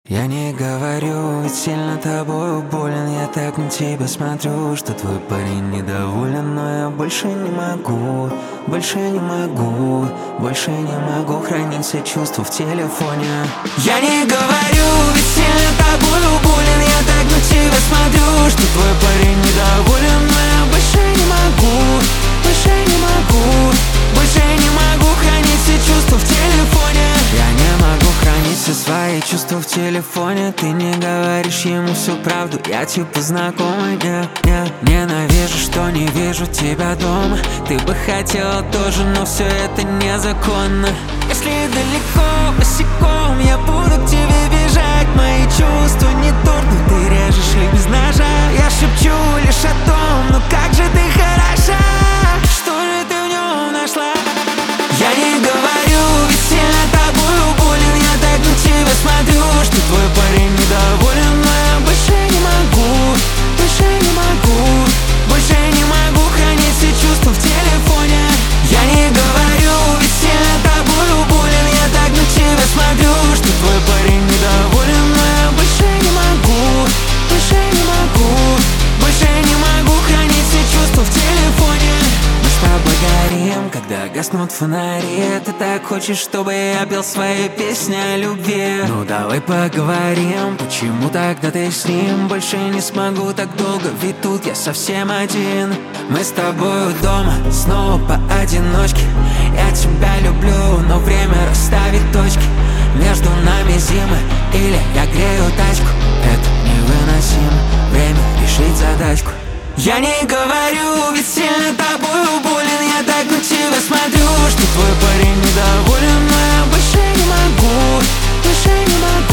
Я не говорю, ведь сильно тобою болен. Я так на тебя смотрю, что твой парень недоволен. Но я больше не могу, больше не могу, больше не могу хранить все чувства в телефоне. Я не говорю, ведь сильно тобою болен. Я так на тебя смотрю, что твой парень недоволен. Но я больше не могу, больше не могу, больше не могу хранить все чувства в телефоне. Я не могу хранить все свои чувства в телефоне. Ты не говоришь ему всю правду, я типа знакомый. Ненавижу, что не вижу тебя дома. Ты бы хотела тоже, но все это незаконно. Если далеко, босиком я буду к тебе бежать. Мои чувства не тут, но ты режешь их без ножа. Я шепчу лишь о том, ну как же ты хороша. Что же ты в нем нашла? Я не говорю, ведь сильно тобою болен. Я так на тебя смотрю, что твой парень недоволен. Но я больше не могу, больше не могу, больше не могу хранить все чувства в телефоне. Я не говорю, ведь сильно тобою болен. Я так на тебя смотрю, что твой парень недоволен. Но я больше не могу, больше не могу, больше не могу хранить все чувства в телефоне. Мы с тобой горим, когда гаснут фонари. Ты так хочешь, чтобы я пел свои песни о любви. Ну давай поговорим, почему тогда ты с ним? Больше не смогу так долго, ведь тут я совсем один. Мы с тобой дома, снова поодиночке. Я тебя люблю, но время расставить точки. Между нами зимы или я грею тачку. Это невыносимо, время решить задачку. Я не говорю, ведь сильно тобою болен. Я так на тебя смотрю, что твой парень недоволен. Но я больше не могу, больше не могу.